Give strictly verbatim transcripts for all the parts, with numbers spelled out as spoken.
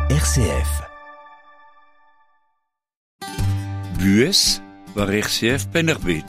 R C F. Bues war R C F Pennerbet.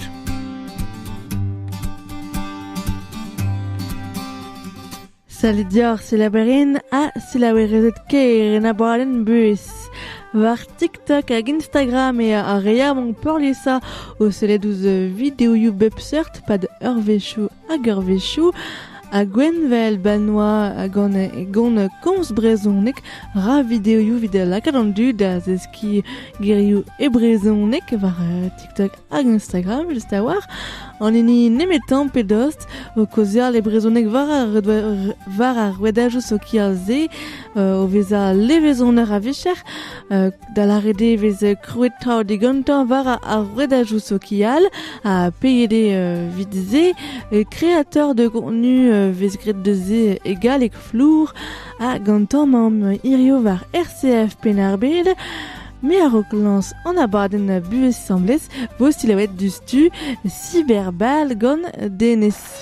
Salidior silaberin a silaberezet ker en abaden bues. Var TikTok hag Instagram e a rea mont peurlisa o seledouz videoioù bepseurt pad ur vechou hag ur vechou a Gwenvel Balnois a gant e gant komz brezonek ra videoioù vid lakad an dud a zeski gerioù e brezonek var uh, TikTok hag Instagram just a war an eni nemetan pedost o kozial e brezonek var a var a rwedajou so kial ze uh, o veza levezonner a vecher uh, da la rede vez krouet trao de gantan var a rwedajou so kial a peyede uh, vid ze e créateur de contenu uh, vez gret de ze egal ek flour a gantan mam irio var R C F Penarbed. Mais à Rocklands, en abaden bues semblez, vos silhouettes du stu, cyberbal gon denis.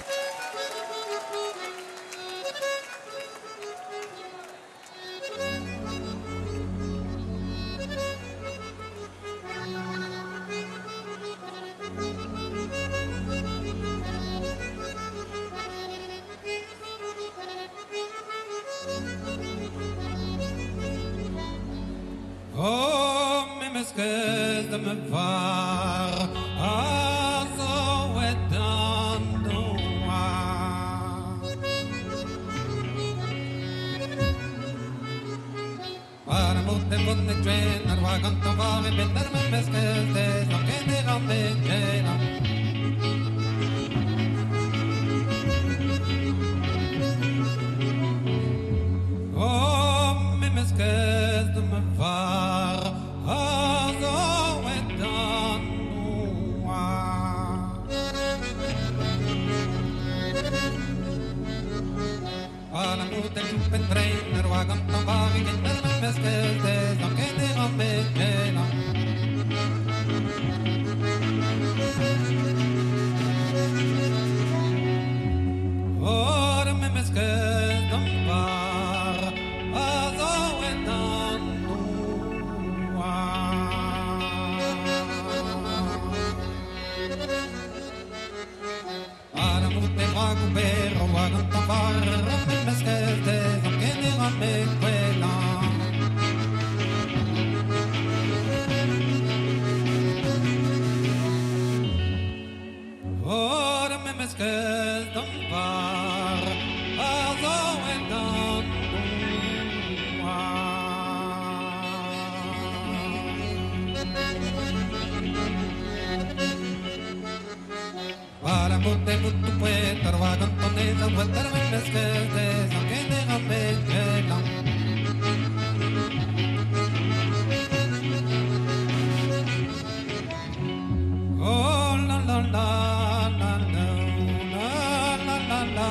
Oh, mimeskes de me var a zo edando para molte bonne tren ar wagan to var e better mimeskes de zo que de rambe jena oh, mimeskes de me var a zo edando para molte chupen tren ar wagan to var e better mimeskes de zo que de rambe jena oh, mimeskes de me var a zo edando para molte vago per wagan to var mimeskes de zo que de rambe quella oh, mimeskes de me var a zo edando para molte putu puetar wagan to de zo wetter mimeskes de zo que de rambe quella oh, la la la la la la la la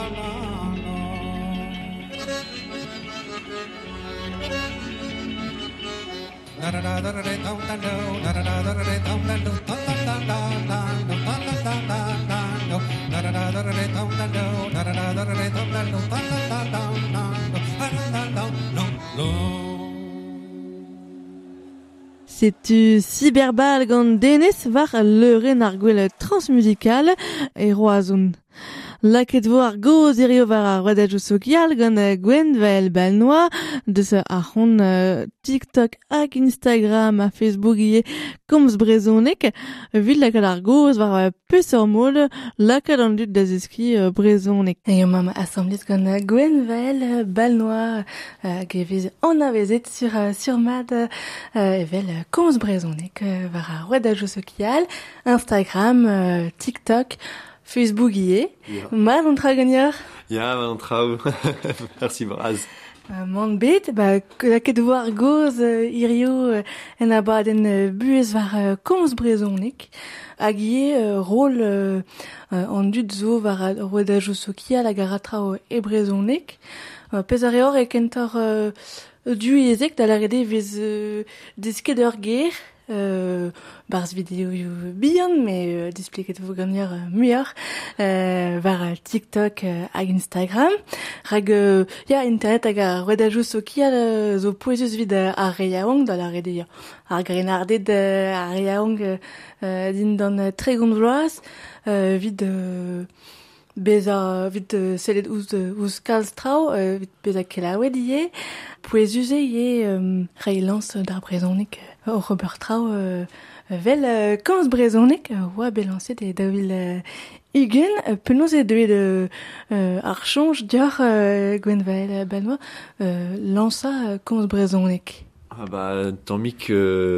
la da da da da da da da da da da da da da C'est cyberbal gant denis var leuren ar gwell transmusical e roazoun. Laket vo ar goz irio var ar wadajou sokial gant Gwenvel Balnois deus ar hon uh, TikTok hag Instagram a Facebook ie komz brezonek vid lakad ar goz var uh, peus ur mol lakad an dud da zeski uh, brezonek. Eo mam assemblez gant uh, Gwenvel Balnois uh, gevez an avezet sur, uh, sur mad uh, evel uh, komz brezonek uh, var ar wadajou sokial Instagram, uh, TikTok, Facebook ie. Ja. Mal on tra gagneur. Ja, maar trouw. Merci braz. Uh, Mont bet, ba, laket war goz uh, irio uh, en abaden uh, buez var uh, komz brezonek hag ie uh, rol uh, uh, an dud zo var a roedajou sokial hag a ratrao e brezonek. Uh, pez ar e kentor uh, du ezek da la rede vez uh, desket ur ger euh, bars vidéo bien, mais euh, d'expliquer vous gagner euh, meilleur euh, vers TikTok euh, hag Instagram. Rag euh, ya internet hag a redajou sokia euh, zo poezus vid euh, a reyaong da la redia. Ar grenardet euh, a reyaong euh, din dan euh, tre gond vloaz euh, vid euh, Beza vid uh, sellet ouz uh, ouz kalz trao uh, vid beza kelaouet ie pouezus ie um, reilans d'ar brezonek uh, o Robert trao uh, vel uh, kamz brezonek uh, oa belanset e davil uh, igen uh, penaos e deuet uh, uh, ar chanj dior uh, Gwenvael Balnois uh, lansa uh, kamz brezonek. Ah bah, tant mis que...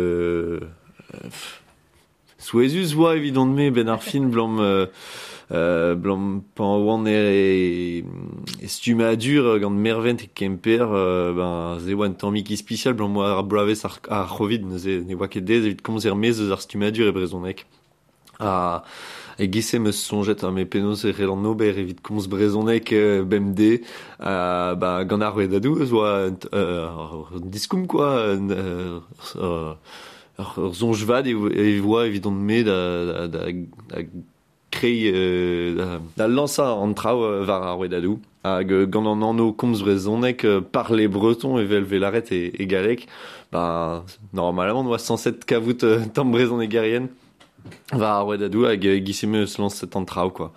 Euh, Souezus oa evidon me ben ar fin blam... Euh, Euh, blam pan oan e, e stumadur gant mervent e kemper euh, ben ze oan tammiki spécial blam moa ar bravez ar, ar c'hovid ne, ne oa ket dez evit komz er mez eus ar stumadur e brezonek a e gise meus sonjet a me penaos e relan ober evit komz brezonek euh, bem de a ba gant ar redadou eus oa euh, diskoum quoi euh, euh, ur zonjvad e oa evidon me da, da, da, da krei euh, da lansa an trao euh, var ar wedadou hag euh, gant an anno komz brezonek euh, parler breton evel velaret e, e galek ba normalement oa cent sept kavout euh, tamm brezon e garien var ar wedadou hag euh, giseme eus lanset an trao quoi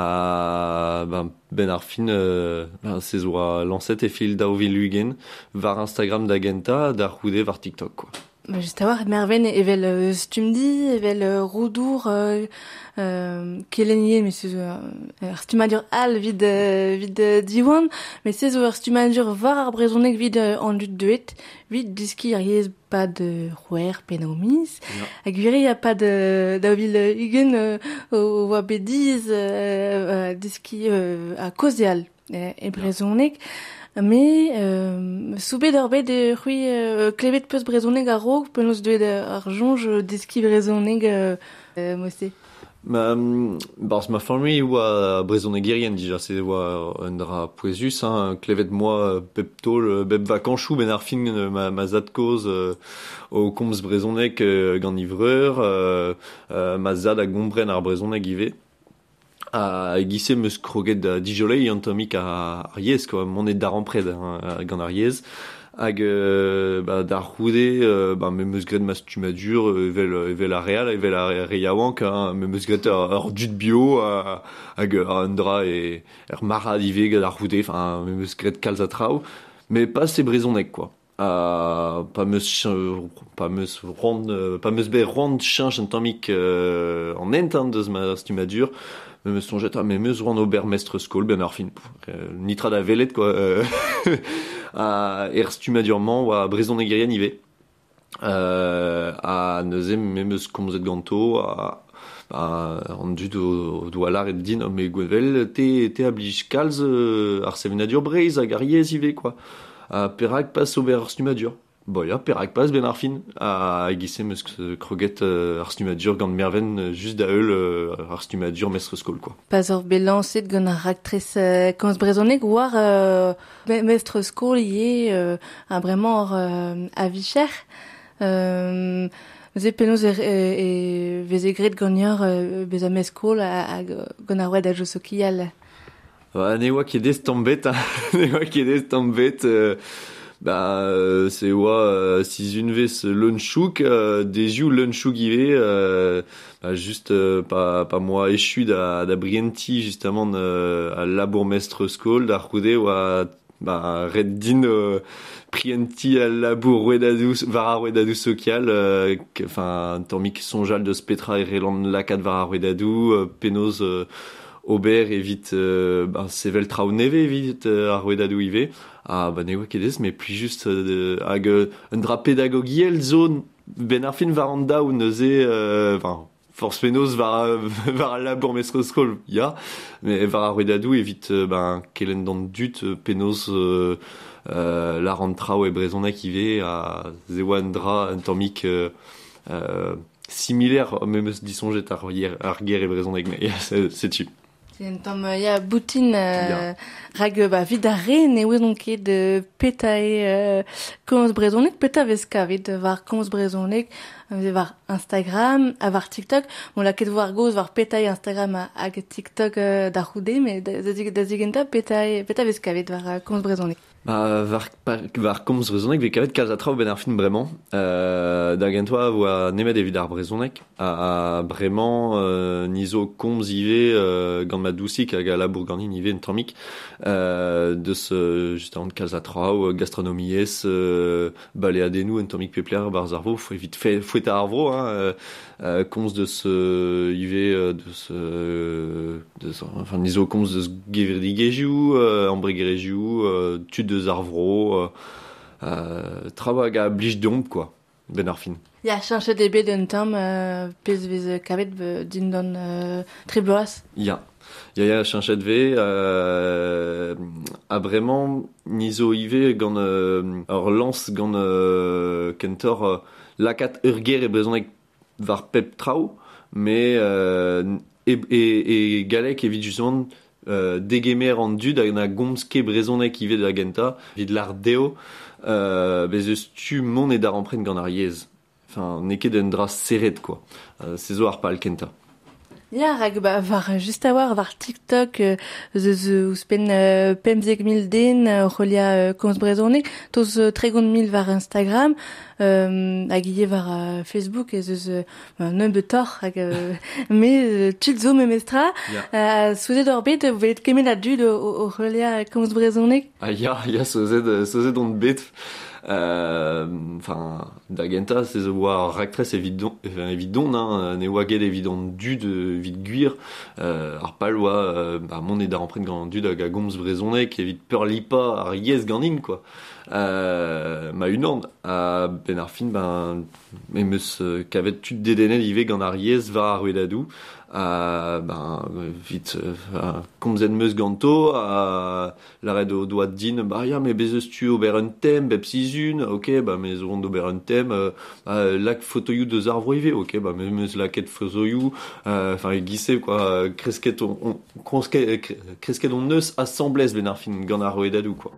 a ba, ben ar fin euh, ba, se oa lanset e fil daouvil lugen var Instagram da genta da roude var TikTok quoi. Bah, juste à voir, Merven evel euh, stumdi, evel euh, roudour, euh, euh, kelenie, mais c'est euh, ar stumadur al vid euh, vid euh, diwan, mais c'est zo ar stumadur var ar brezonek vid euh, an dud deuet, vid diski ar yez pas de rouer penaomis, hag vire ya pas de davil euh, igen euh, o oa bediz euh, euh, diski euh, a kozeal euh, e brezonek. Mais euh, soubet d'ar bet de c'hwi euh, klevet peus brezoneg a rog penaos deuet ar jonj deski brezoneg euh, euh, mosse. Ma, bars ma famille oa brezoneg gerien dija, se oa un dra poezus, hein, klevet moi peptol bep vakanchou ben ar fin ma, ma zad koz euh, o komz brezoneg euh, gant ivreur, euh, euh, ma zad a gombren ar brezoneg ive. A gise meus kroget da dijolei an tomik a ar yez, quoi, monet d'ar ampred hein, gant ar yez. Hag euh, ba, d'ar roude, euh, ba, me meus gret ma stumadur, evel, evel a real, evel a reiaouank, hein, me meus gret ar, ar dud bio, a, hag ar an dra e er marad ive gant ar roude, enfin, me meus gret kalz a trao, mais pas se brezonek, quoi. Uh, pa meus uh, pa meus rond uh, pa meus be rond chanj an tammik uh, an entan deus ma stumadur me meus sonjet a me meus rond ober mestre skol ben ar fin uh, nitra da velet quoi uh, a er stumadurman oa brezon egerien ive uh, a neuze me meus komzet ganto a a an dud o doa laret din me gwevel te te a blij kalz uh, ar sevenadur breiz hag ar yez ive quoi. A perak pas ober ar stumadur. Boya, perak pas ben ar fin. A gise meus kroget uh, ar stumadur gant merven uh, just da eul uh, ar stumadur mestre skol, quoi. Pas or belanset gant ar raktres uh, komz brezoneg war uh, mestre skol ie uh, a bremañ ar uh, a vicher. Euh, Ze penaos e, e, e veze gret gant uh, bez a meskol hag gant ar wed a jo sokial. Ouais, ne oa ket ez tambet, hein. Ne oa ket ez tambet, euh, bah, euh, se oa euh, si un vez lunchouk, euh, deziou lunchouk ive, euh, bah, juste euh, pa, pa moa echu da, da brienti, justement, euh, a labour mestre skol, da roude oa bah, red din euh, prienti a labour wedadou, var wedadou sokial, euh, enfin, tammik sonjal de spetra e relan lakat var wedadou, euh, penaos... Euh, ober evit euh, bah, sevel trao neve evit euh, ar wedadou ive a ba ne oa ket ez mais plus juste euh, hag euh, un dra pédagogiel zone ben ar fin var an daou neuze euh, enfin force penaos var var labour mestre skol ya mais var ar wedadou evit euh, ben kelen dan dut euh, penaos euh, euh, la rand trao e brezonak ive a ze oa un dra un tammik euh, euh, similaire me meus disonjet ar, ar ger e brezonak mais c'est tu. C'est tom ya boutin Ya. rag ba vid a re ne ouz donc ket de petae euh, komz brezonek peta vez kavet var komz brezonek euh, var Instagram a var TikTok bon la ket war goz var petae Instagram a- hag TikTok euh, da roude mais da da- da zigenta petae peta vez kavet var euh, komz brezonek. Bah, var, par- var komz brezonek ve kavet kalz a traoù ben ar fin bremañ. Euh, da gentoa oa nemet evit ar brezonek. A, a bremañ euh, nizo komz ive euh, gant ma dousik hag a labour ganin ive un tammik. Euh, deus euh, just avant kalz a traoù, gastronomiez, euh, baleadennoù un tammik pepler bar zarvo. Faut evit fe- fouet a arvro, hein. Euh, euh, komz deus euh, ive euh, deus, euh, deus, enfin nizo komz deus geverdigezhioù, euh, ambregerezhioù, euh, tud deus arvro, euh, euh, traoù hag a blij domp, quoi, ben ar fin. Ya chanche de bet un tom euh, pez vez kavet euh, din don euh, trebloaz. Ya. Ya ya chanchet ve, euh, a bremañ nizo ive gant euh, ur lance gant euh, kentor euh, lakat ur ger e brezonek var pep traoù, mais euh, e, e, e galek evit justement euh, degemer an dud hag na gomz ket brezonek ive da genta, vid l'ar deo, euh, bez eus tu mon e dar empren gant ar yez. Enfin, neket un dra serret, quoi. Euh, c'est zo ar pal kenta. Ya, rag ba, var just a war, var TikTok, euh, zeus euh, ouspen euh, pemzek mil den, euh, rolia euh, komz brezonek, toz euh, tregont mil var Instagram, euh, hag ie var euh, Facebook, e zeus euh, neun betor, hag, euh, me euh, tud zo memestra, Ya. euh, souzet ur bet, euh, velet kemet a dud o, o, o rolia komz brezonek. Ah, ya, ya, seuzet, seuzet on bet. Euh, enfin, da genta, c'est zo oa raktres evidon, enfin, evidon, hein, ne oa get evidon dud, evit guir, euh, ar pal oa, euh, bah, mon e dar empren gant dud hag a gomz brezonek, evit peur lipa ar yez ganin, quoi. Euh, ma unan, a ben ar fin, ben, memeus euh, kavet tud dedennet ive gant ar yez va ar wedadou, a, ben, vit, euh, komzet meus ganto, a, l'arrêt o doigt din, bah, ya, me bezeus tu ober un tem, bep sizun, ok, bah, me zo ober un tem, euh, bah, lak fotoioù deus arvro ive, ok, bah, me meus laket fotoioù, euh, enfin, e gise, quoi, kresket on, on, kresket, kresket on neus assemblez ben ar fin gant ar wedadou, quoi.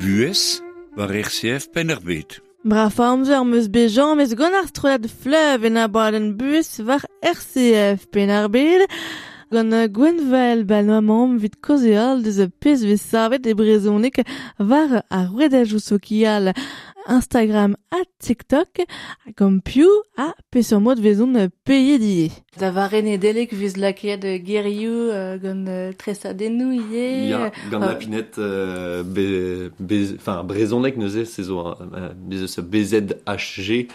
Bues war R C F Pennerbet. Brav amzer meus bejan meus gant ar stroad flev en a boaden bus war R C F Pennerbet. Gant Gwenvel balnoamam vid kozeal deus a pez vez savet e brezonek war a rouedajou sokial Instagram a TikTok, comme piou a peseurt mod vezon paye die. Da varen e delek vez laket geriou uh, gant uh, tresadennou ie. Ya, gant uh, lapinet uh, be, be, enfin, brezonek neuze, se zo uh, bez B Z H G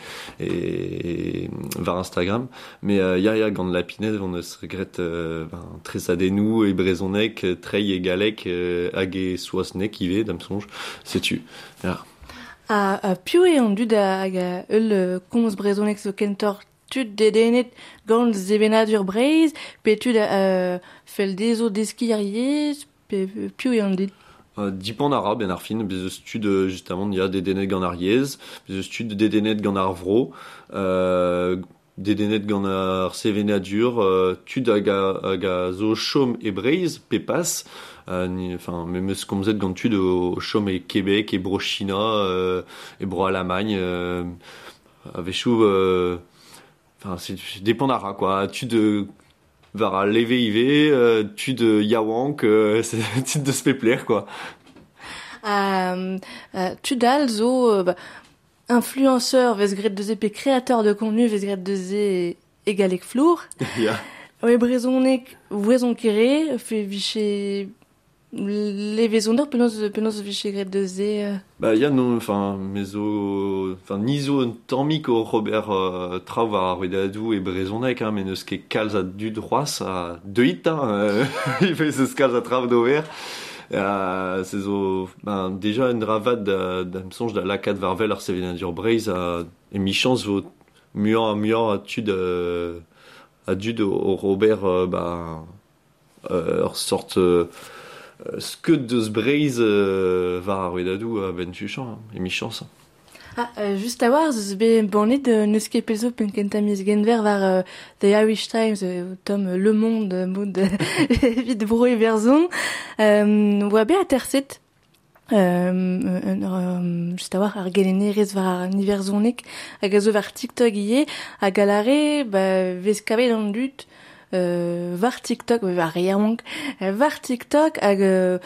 et var Instagram. Mais uh, ya, ya, gant lapinet, on eus regret uh, ben, tresadennou e brezonek, trei e galek uh, hag e soasnek ive, dam sonj, setu. Ya. A, a piou e an dud hag a eul komz brezonek zo kentor tud dedenet gant zevenadur breiz, pe tud uh, fel dezo deskiar yez, pe piou e an dud. Uh, Dipan ara ben ar fin, bez eus tud uh, justement ya dedenet gant ar yez, bez eus tud dedenet gant ar vro, uh, dedenet gant ar sevenadur, uh, tud hag a, hag a zo chom e breiz, pe pas, Uh, ni, enfin, mais meus komzet gant tud o chom e Québec, e bro China, euh, e bro Allemagne, euh, a vechou, euh, enfin, c'est, dépend d'ara, quoi. Tud euh, var a leve ive, euh, tud euh, yaouank, euh, c'est tud de se fait plaire, quoi. Euh, euh, tud al zo, euh, bah, influenceur vez gret de ze, pe créateur de contenu vez gret de ze egalek flour. Ya. Oe brezonek vwezon kere, fe viche les vezondeur penaos penaos viche gret de ze. Euh... Bah ya non, enfin mezo, enfin nizo un tammik o Robert euh, Trau war ar rouedadou e brezonek, hein, mais neus ket kalz a dud roas a deuit, hein, euh, il fait ce kalz a trav d'over. Uh, c'est zo, ben, déjà un dravad da, da m'sonj da lakat varvel ar sevenadur breiz a e michans vo muant a muant a tud euh, a dud o Robert euh, bah, euh, ur sort euh, skeut deus breiz euh, var ar rouedadou a ben tuchan, hein, e michans. Ah, euh, juste à voir, zeus be bannet euh, neus ket pezo pen kentamiz genver var euh, The Irish Times, euh, tom euh, Le Monde, euh, mod vid bro e verzon. Euh, Oa be a terset, euh, euh, euh, just a voir ar gelenerez var ar niverzonek, hag a zo var TikTok ie, hag a lare, ba, vez kavet an dut, Euh, var TikTok, var yaouank, euh, var TikTok hag euh,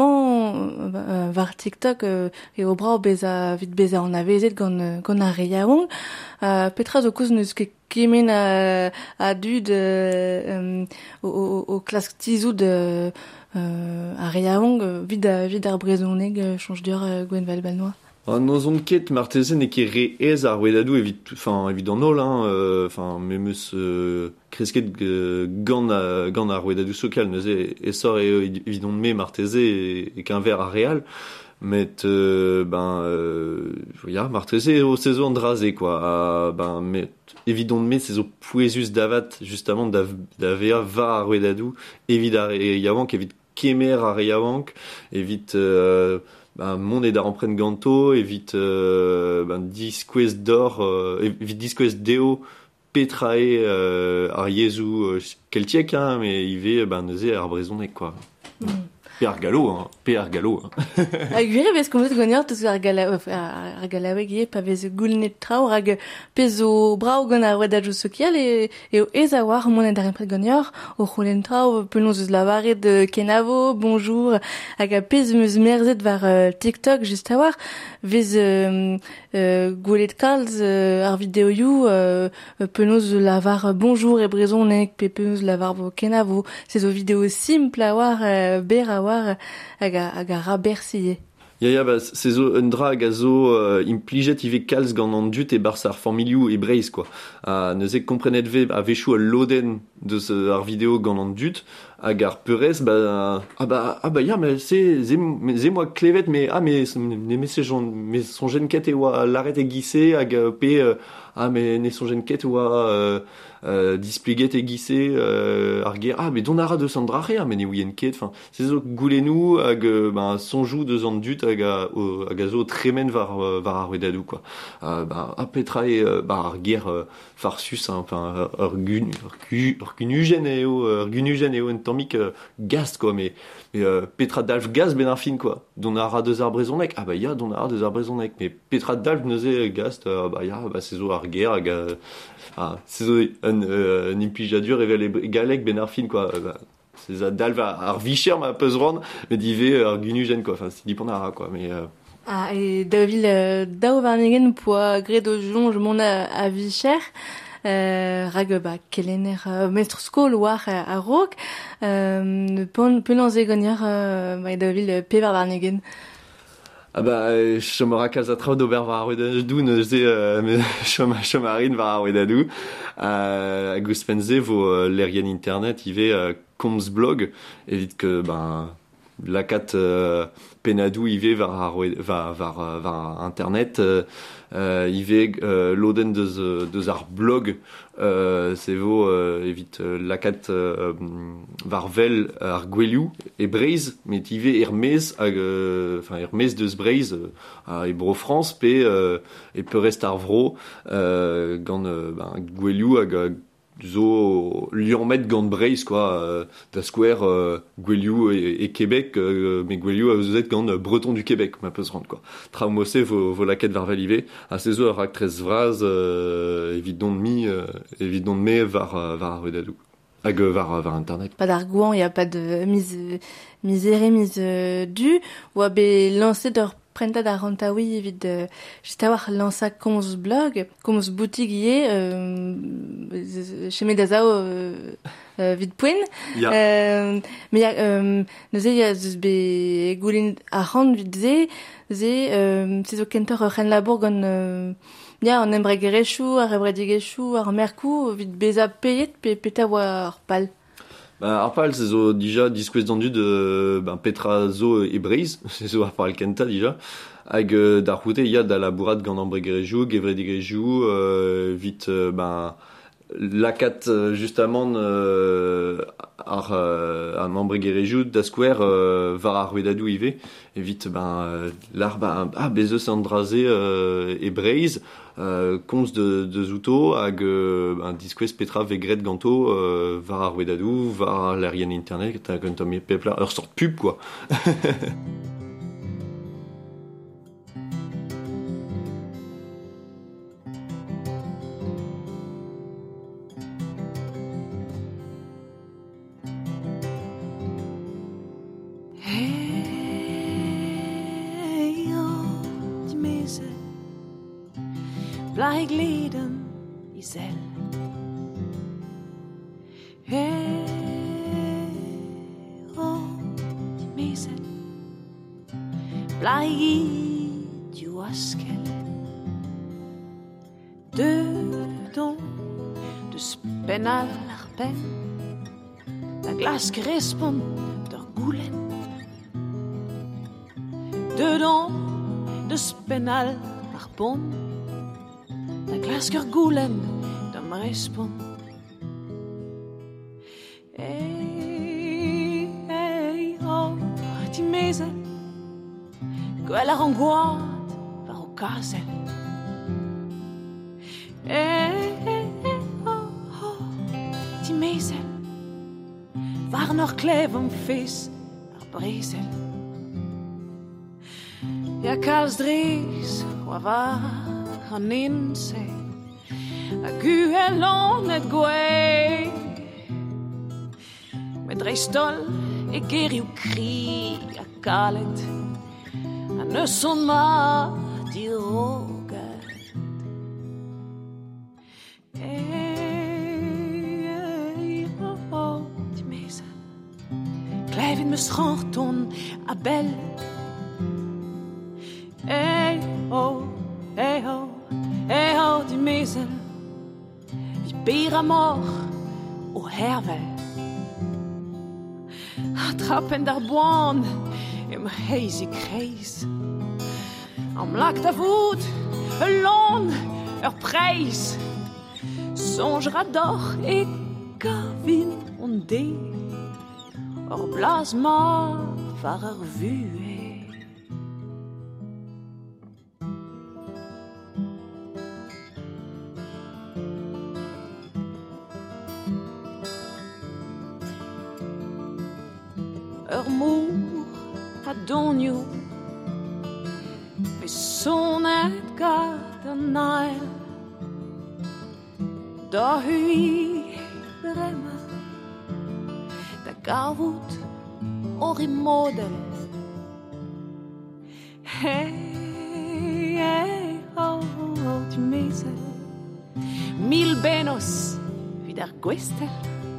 amant euh, var TikTok euh, e o brao bez a vid bez a an avezet gant, euh, gant ar yaouank, euh, petra zo kouz neus ket kemen a, a dud euh, o, o, o klask tizoud euh, euh, ar yaouank euh, vid, a, vid ar brezonek euh, chanj d'ur euh, Gwenvel Balnoa. Ah, non on ket martezen e ket re ez ar rouedadou evit, enfin, evit an ol, hein, enfin, euh, me meus euh, kresket euh, gant, a, gant ar rouedadou sokal, neuze e sor e evidon me marteze e, e qu'un ver ar real, met, euh, ben, euh, ya, marteze o sezo an draze, quoi, a, ben, met, evidon me sezo pouezus davat, justement, da, da vea va ar rouedadou, evit ar yaouank, evit kemer ar yaouank, evit, euh, ben, mon e d'ar empren ganto, evit euh, ben, diskouez d'or, euh, evit diskouez deo petrae euh, ar yezou euh, keltiek, hein, mais ive ben, neuze ar brezonek, quoi. Mm. Pe ar galo, hein, pe ar galo. Hein. Hag vire vez komzet gonior teus ar gala, ar galaweg ie, pa vez goulnet traour hag pezo brao gant ar rouedadou sokial e, e o ez a war monet ar empret gonior, o c'houlen traour penaos eus lavaret de kenavo, bonjour, hag a pez meus merzet var uh, TikTok just a war, vez euh, euh, goulet kalz euh, ar videoioù euh, penaos lavar bonjour e brezonek, pe penaos lavar vo kenavo, se zo video simple a war, euh, ber a war hag a, hag a rabersiye. Ya, ya, bah, c'est zo un dra hag a zo euh, implijet ive kalz gant an dut e bars ar familioù e breiz, quoi. A neuze komprenet ve a vechou a loden deus ar video gant an dut, hag ar peurez, bah, ah bah, ah bah, ya, mais c'est, c'est moi klevet, mais, ah, mais, mais, mais, mais son gen ket e oa laret e gisse, hag pe, euh, ah, mais, ne son gen ket oa, euh, euh, displeget e gisse, euh, ar ger, ah, mais don ara deus an drare, mais ne ouien ket, enfin, c'est zo goulenou, hag, euh, bah, sonjou deus an dut, hag a, o, hag a zo tremen var, euh, var ar rouedadou, quoi. Euh, bah, ah, petra e, euh, bah, ar ger, euh, farsus, hein, enfin, ur gun, ur gun, ur gunugen eo, ur gunugen eo en tamik euh, gast quoi, mais mais euh, petra dalv gaz ben ar fin quoi. Don a ra deus ar brezonek, ah bah ya don a ra deus ar brezonek, mais petra dalv neuze gast, euh, bah ya bah c'est zo ar ger hag euh, ah c'est zo un euh, un implijadur evel e galek ben ar fin quoi. Euh, bah, c'est za dalv ar, ar vicher ma peus ron, mais dive ar gunugen quoi, enfin c'est dipon a ra quoi, mais euh, Ah, et Davil, euh, Dao Varnegen poa gredo jonge mon a, a vicher, euh, rag ba kelener euh, maître skol war a, a rog, euh, pen, penan zegonier, euh, ba Davil pe Varnegen. Ah bah, euh, chom a rakaz a traoù d'ober var ar wedadou, neuze euh, chom, chom a rin var ar wedadou. Euh, a gouspenze vo euh, l'erien internet, ive euh, komz blog, evit que, ben, lakat euh, penadou ive var ar wed- var, var, euh, var internet, euh, euh, ive euh, loden deus, euh, deus ar blog, euh, c'est vo euh, evit euh, lakat euh, var vel ar gwelioù e Breizh, met ive er mez hag euh, enfin er mez deus Breizh euh, a e bro France pe euh, e peurest ar vro euh, gant euh, ben, gwelioù hag hag zo liamet gant Breizh quoi, euh, da square euh, gwelioù et, et Québec, euh, mais gwelioù a euzet gant euh, breton du Québec, ma peus rand quoi. Traoù mosse vo, vo laket var vel ive, a se zo a rak trez vraz euh, evit don mi euh, evit don me var, euh, var ar wedadou hag euh, var, var internet. Pas d'argouan, y a pas de mise, miséré, mise euh, du, ou a be lancé d'or prenta da rantaoui evit euh, just a war lança komz blog, komz boutig ie, euh, chez Medazao euh, euh, vid poen. Ya. Euh, mais ya, euh, neuze ya zeus be goulin a rand vid ze, ze, euh, se zo kentor ur ren labour gant, euh, ya, an embregerechou, ar ebredigechou, ar merkou, vid beza peyet, pe peta war pal. Bah, ar pal, c'est zo dija diskouez dandu de ben, petra zo e Breizh, c'est zo ar pal kenta dija, hag euh, d'ar c'houte ya da labourat gant embregerechou, gevredigechou, euh, vit euh, ben, lakat euh, justement euh, ar, euh, an embregerechou da square euh, var ar wedadou ive, et vite ben euh, l'ar ben, ah bezeus an draze euh, e Breizh, euh, komz de, de zouto hag euh, ben, diskouez petra vegret ganto euh, var ar wedadou, var ar l'erien internet, hag un tom e pepla, ur sort pub quoi. Hey, oh, die Mese, blij gleden die zel. Hey, oh, die Mese, blij die waskel. De don, de spenal arpen, la glace qui respond der goulen. Dedans de spenal arpon, da glasker goulen da me respon. Hey, hey, oh, die mezel, gwell ar angoat var o kazel. Hey, hey, oh, oh, die mezel, var nog kleef om vis ar brezel. Ja kals dris, wa var han inse, a gu er lånet gwe. Med dreistol, e geri u kri, a kalet, a nøsson ma di roget. Ei, oh, oh, di mesa, klevin me schorton, a bel. Hey, oh, hey, oh, hey, oh, die mezel. Vi ber am mor o hervel. Trappen der boan im hazy kreis. Am lak der voet, een loon, er prijs. Songera doch, ik gavin on de. Er blaas maar var er vue. ur mor a donio Ve sonet gad an nail Da hui brema Da gavut or i model Hey, hey, oh, oh, tu mesel Mil benos vid ar gwestel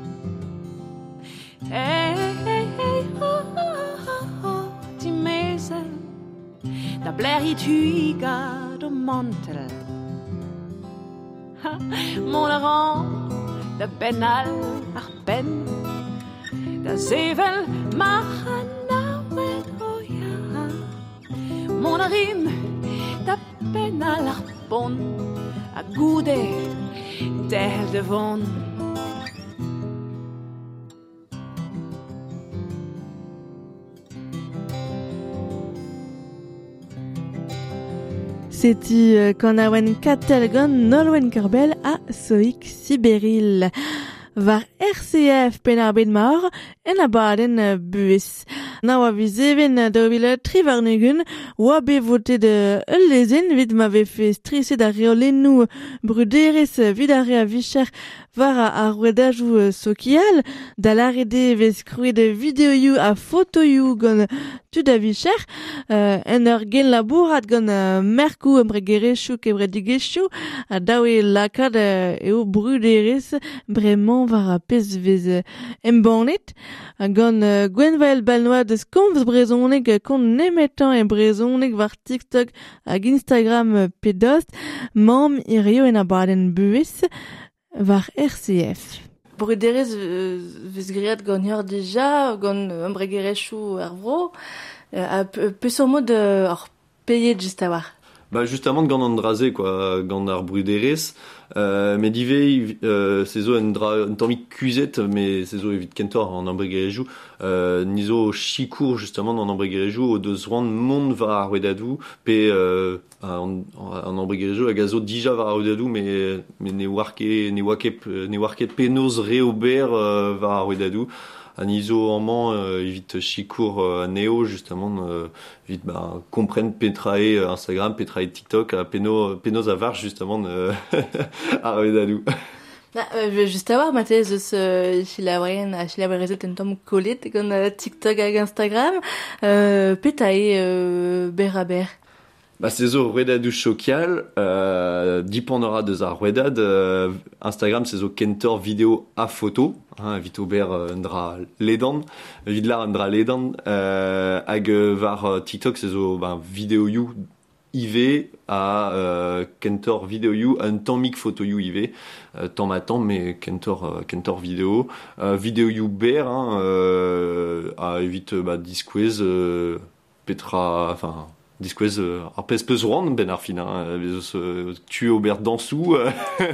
Hey, hey, hey, oh, oh, oh, oh, ti mesel Da bler i tu gad o mantel Ha, mon aran Da benal ar ben Da zevel machanawet o ya Mon arin Da benal ar bon A goude del devon Seti euh, quand a oen katelgon nolwen kerbel a soik Sibéril. Var R C F pen ar bet mar en a baden uh, bues. Na oa vizeven uh, da obil trivarnegun oa be vote de ul lezen vid ma ve fe strisse da reolennou bruderes uh, vid a rea vicher var a, a rouedajou uh, sokial da l'arede vez krouet de videoioù a fotoioù gant tu da vicher uh, en ur gen labourat gant uh, merkou embregerechou kebre digechou a daoe lakad uh, eo bruderes bremañ var a pez vez uh, embannet a gant uh, Gwenvael Balnoa de skomz brezonek uh, kont nemetan e brezonek var TikTok hag Instagram uh, pedost mam irio en a baden bues var R C F. Bruderez euh, vez griad gant ur dija, gant euh, embregerechou ar vro, euh, a peus mod de or payet just a war. Bah justement gant an draze quoi, gant ar bruderez, euh, mais dive euh, sezo en dra en tammik kuzet, mais sezo evit kentor an embregerejou, euh, nizo chikour justement an embregerejou o deus rand mont var ar wedadou, pe euh, an, an embregerejou a gazo dija var ar wedadou, mais mais ne warke ne waket ne waket penoz re ober euh, var ar wedadou. Un iso en man euh, evit chikour euh, neo justement euh, evit bah comprenne petrae euh, Instagram petrae TikTok a peno penos avar justement euh, a redadou. Na, euh, just a war matez eus euh, chilaouren a chilaouerezet en tom kolet gant euh, TikTok hag Instagram euh, petae euh, ber a ber. Bah c'est zo redadou chokial euh, dipendra deus ar redad euh, Instagram c'est zo kentor vidéo a photo hein, evit ober euh, un dra ledan evit là un dra ledan euh, hag var euh, TikTok c'est zo ben vidéo you I V a euh, kentor vidéo you un tammik photo you I V euh, tant matin mais kentor euh, kentor vidéo euh, vidéo you ber hein, euh, a evit bah disquez euh, petra enfin disquez euh, ar pez peus rand ben ar fin hein, eus euh, tu ober dansou euh,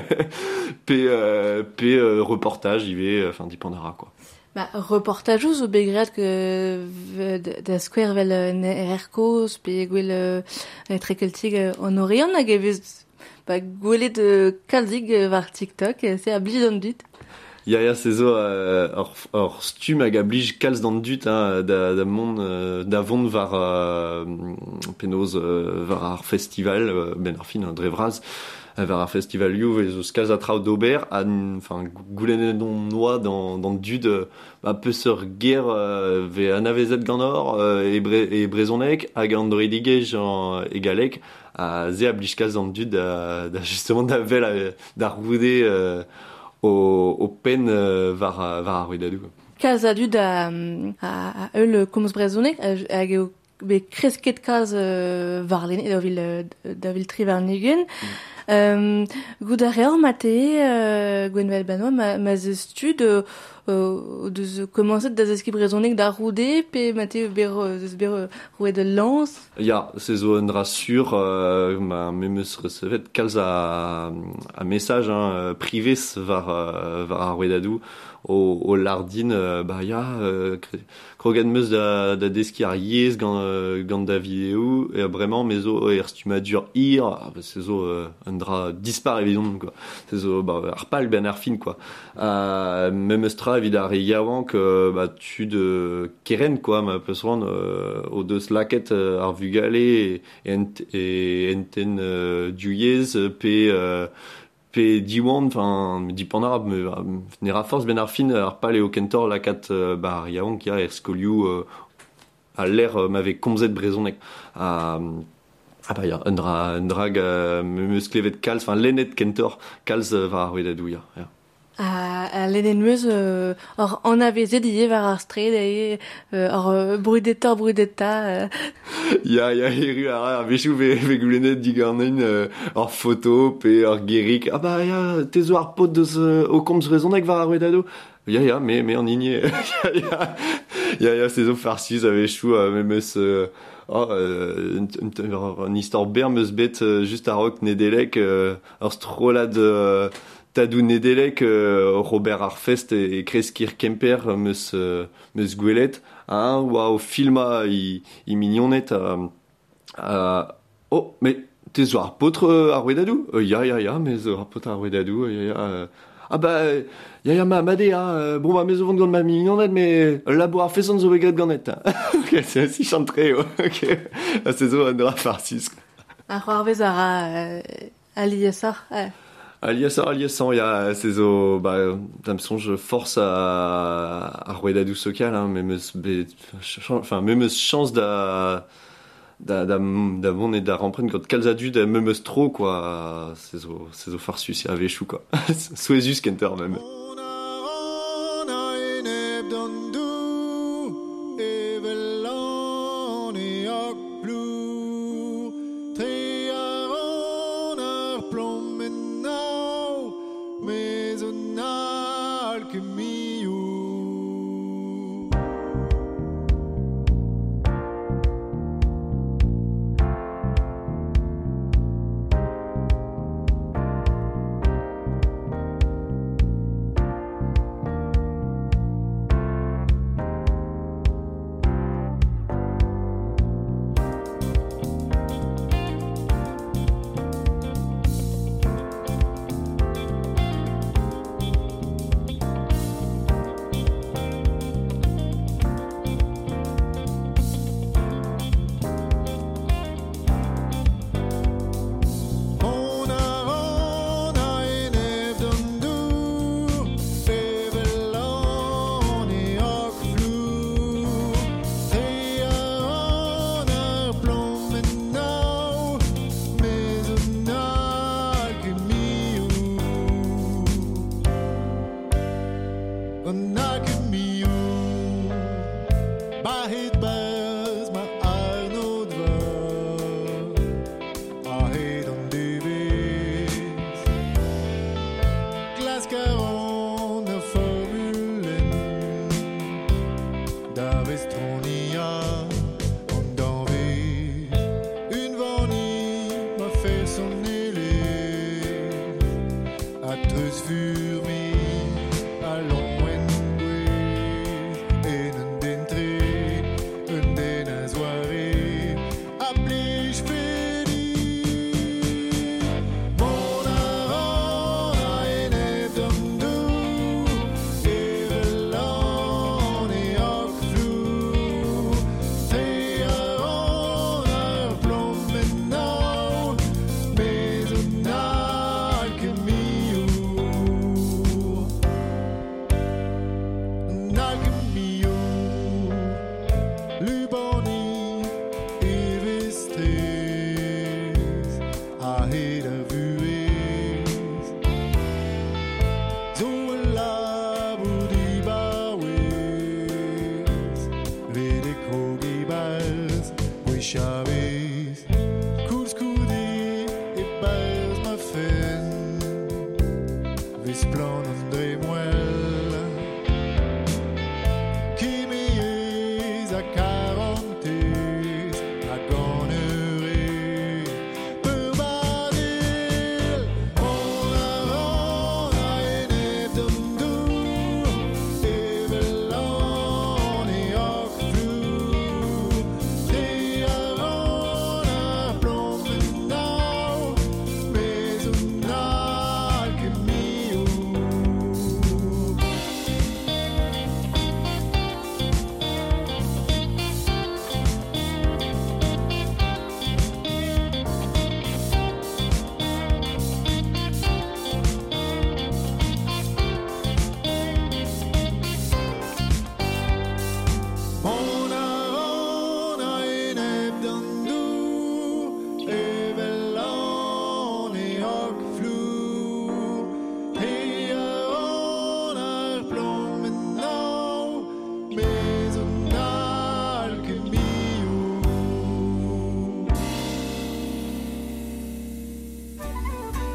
pe euh, pe euh, reportage I V enfin dipendra quoi. Ba reportajoù zo begret que da square vel er koz pe gwell euh, trekeltig an orion hag evez ba gwelet euh, kalzig var TikTok c'est a blij an dut. Ya ya c'est zo euh, or, or stum hag a blij kalz d'an dut hein, da, da mont euh, da vont var euh, penoz euh, var ar festival euh, ben ar fin an drevraz var ar festival you et zo skaz a traoù d'ober an enfin goulenedon noa dans dans dud euh, ba peus ur ger euh, ve anavezet gant or euh, e, bre, e brezonek hag an dredigej an egalek a ze a blij kalz d'an dud da, da justement da vel da roude euh, au au pen euh, var var ar wedadou. Kalz a dud a a, a eul komz brezonek hag eo be kresket kalz euh, var lennet da vil da vil tri var nigen. Mm. Euh, Gout a reor mate euh, Gwenvael Balnoa ma, ma zeus tud euh, euh, deus komanset da zeski brezonek da roude pe mate ber zeus ber rouet de lans. Ya, c'est zo un dra sur euh, ma memeus recevet kalz a a message hein, privé var euh, var ar wedadou o o lardin euh, bah ya euh, krogan meus da da deski ar yez gant euh, gant da vidéo et vraiment mezo er stuma dur ir c'est zo euh, un un dra dispar évidemment quoi. C'est zo bah arpal ben arfin quoi. Euh, même stra évidemment yawank euh, bah tu de keren quoi ma pessoan euh, au deux slacket euh, arvugalé et ent et enten euh, duyez p euh, p diwan enfin dipendra me nera force ben arfin arpal et au kentor la cat euh, bah yawank ya erskoliu euh, à l'air euh, m'avait comzet brezonek à ah bah ja, un, dra, un drag euh, meus klevet kalz, enfin lennet kentor kalz euh, var arwet adou ya. Ja. A, a lenen meus euh, or an avezet ie var ar stred e euh, or euh, brudetor brudeta euh. Ya ya eru ara ar vechou ve ve goulennet digarnen euh, or photo pe or gerik. Ah bah ya tezo ar pot deus euh, o komz rezonek var arwet adou. Ya ya mais mais en igné. ya ya ya ya c'est zo farcis a vechou euh, memes euh, oh, euh, une histoire bermeus bet euh, juste à rock nedelek euh, alors strolad euh, tadou nedelek euh, Robert Arfest et, et Kreskir Kemper euh, meus euh, meus gwelet hein waouh filma i i mignonnet euh, euh, oh mais t'es zo ar potre euh, ar wedadou euh, ya ya ya mais zo ar potre ar wedadou ya ya euh, ah bah ya ya ma madé hein euh, bon bah mes ovons gant ma mignonnet mais la boire fait sans zo vegat gannet ok c'est aussi chantré ok ah, c'est zo un drap farcis A c'hoar vez ara euh, aliesar euh. Aliasar aliasan ya c'est zo bah ça me songe force à à rouedadou socal hein mais me enfin même chance da da da da bon et da remprendre quand calzadu da même trop quoi c'est zo c'est zo farsus ya vechou quoi soesus kenter même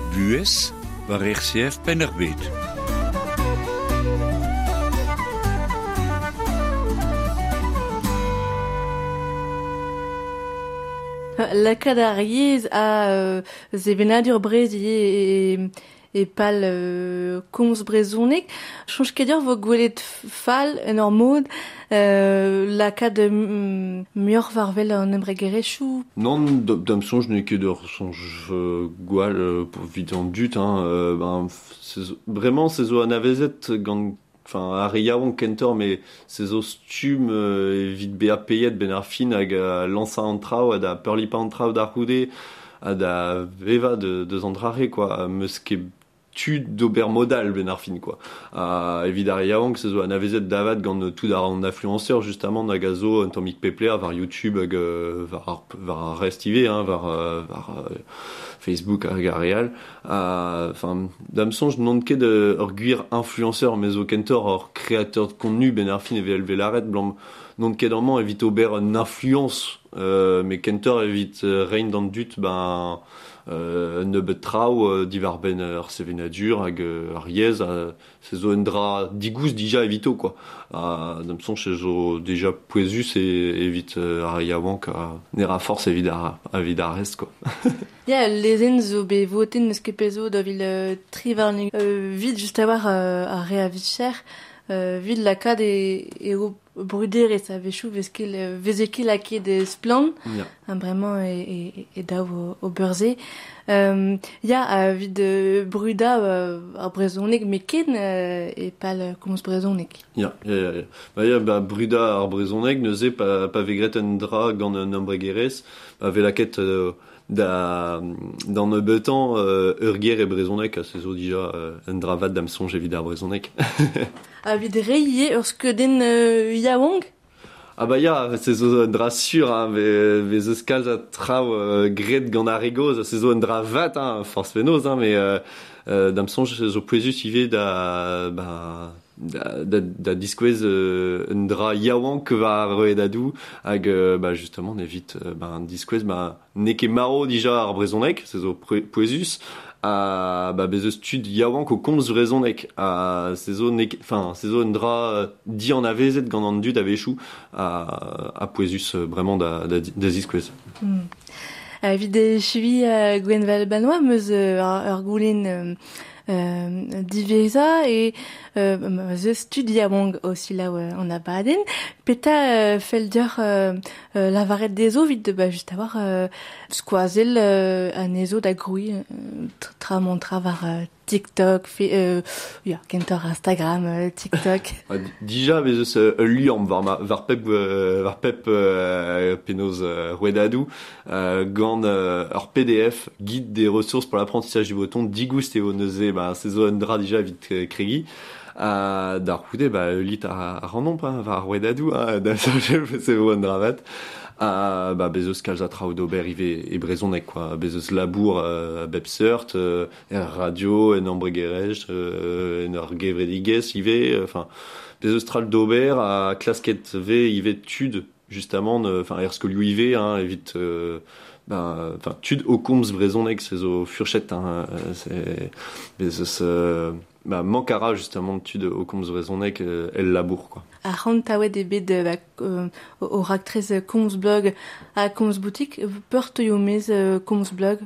Bues war R C F Pennerbet. La cadariez a euh, zevenadur brezi et et pal euh, komz brezonek. Change kedir vo gwelet fall en ur mod euh, la kad euh, muor varvel an embregerechou. Non, d'am sonj n'ai que de sonj euh, gwal euh, pour vite en dut, hein, euh, ben, c'est, vraiment, c'est zo an avezet gant, enfin, a riaon kentor, mais c'est zo stum euh, vite bea payet ben ar fin hag a lansa an trao, ad a peurlipa an trao d'ar roude, ad a veva de, de zandrare, quoi, meus ket tu d'ober modal ben ar fin, quoi. Uh, evit ar yaouank se zo an avezet davad gant tout ar an influenceur justement da gazo un tomik pepler var YouTube hag uh, var, var rest ive, hein, var, uh, var uh, Facebook hag ar real. Enfin, uh, dam sonj non ket de ur gwir influenceur mais o kentor ur créateur de contenu ben ar fin eve elve l'arret blanc non ket an man evit ober un influence uh, mais kentor evit uh, rein dans dut ben Euh, ne bet trao euh, divar ben ar sevenadur hag euh, ar yez euh, se zo en dra digous dija evito, quoi. Uh, dam son se zo deja poezus e evit euh, ar yaouank a nera force evit ar, evit ar rest, quoi. Ya, yeah, lezen zo be voten neus ket pezo da vil euh, tri varnig euh, vid just a war euh, ar re a vit cher euh, vid la kad e, e o bruder et sa vechou veskel vezekel a ket de splan, yeah. hein, vraiment et et et da au, au beurze. Euh, ya a vid de bruda euh, ar brezonek me ken euh, et pal komz brezonek. Ya, ya, ya, ya. Ba ya, ba bruda ar brezonek neuze pa pa vegret un dra gant un embregerez, ba velaket euh, da dans ne betan euh, ur ger e brezonek a se zo dija euh, un dravad dam sonj evit ar brezonek. A vid reie ur skeudenn euh, yaouank? Ah bah ya, c'est zo un dra sur, hein, ve, ve eus kalz a trao euh, gret gant ar egoz, c'est zo un dra vat, hein, force fenoz, hein, mais euh, euh, dam sonj zo pouezus ive da, bah, da, da, da diskouez euh, un dra yaouank va roedadou, hag, euh, bah, justement, nevit, euh, bah, diskouez, bah, ne ket maro dija ar brezonek, c'est zo pouezus, a ba bez eus tud yaouank o komz vrezonek a se zo ne enfin se zo un dra di an avezet gant an dud a vechou a a pouezus vraiment da da da ziskouez. Mm. A vid e chivi a Gwenval Banois meus euh, ur goulen euh, euh, diveza et euh, ze stud yaouank aussi là euh, en abaden peta euh, felder euh, euh, lavaret des eaux vite de bah juste avoir euh, squazel euh, un ezo da groui euh, tra montra var euh, TikTok fait euh, ya kentor Instagram euh, TikTok. Dija bez eus euh, liam var ma var pep euh, var pep euh, penoz euh, ruedadou euh, gant euh, ur P D F guide des ressources pour l'apprentissage du breton digoust e o neuze bah se zo un dra dija vite euh, kregi. Uh, da roude, bah, lit a, a random, hein, va rouedadou, hein, da sorgel, c'est bon dravat. Uh, bah, bezos kalz a trao d'ober ive e brezonek, quoi. Bezos labour, euh, bepsert, euh, radio, en embregerej, euh, en ar gevredigez, ive, enfin, euh, bezos tral d'ober a klasket ve ive tud, justement, enfin, er skolio ive, hein, evite, euh, ben, enfin, tud o komz brezonek, c'est zo furchet, hein, c'est, bezos, euh, bah, mancara justement tud au komz brezonek euh, el labour, quoi. A c'hant taouet e bet euh, euh, o raktrez komz blog a komz boutik, peurt yo mez euh, komz blog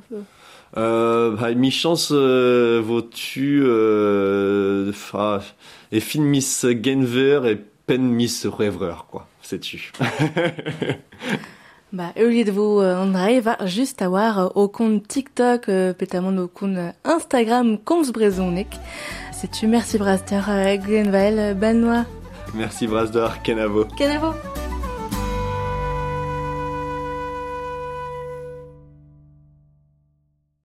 euh, bah, mi chance euh, vo-tu euh, fa, e fin miss genver et pen miss rêvreur, quoi, sais-tu. Bah, euliet vo euh, André va juste a war euh, au compte TikTok, euh, petamon au compte euh, Instagram komz brezonek. C'est-tu, merci Braster, euh, Gwenval Banois. Merci Brasdor, kenavo. Kenavo.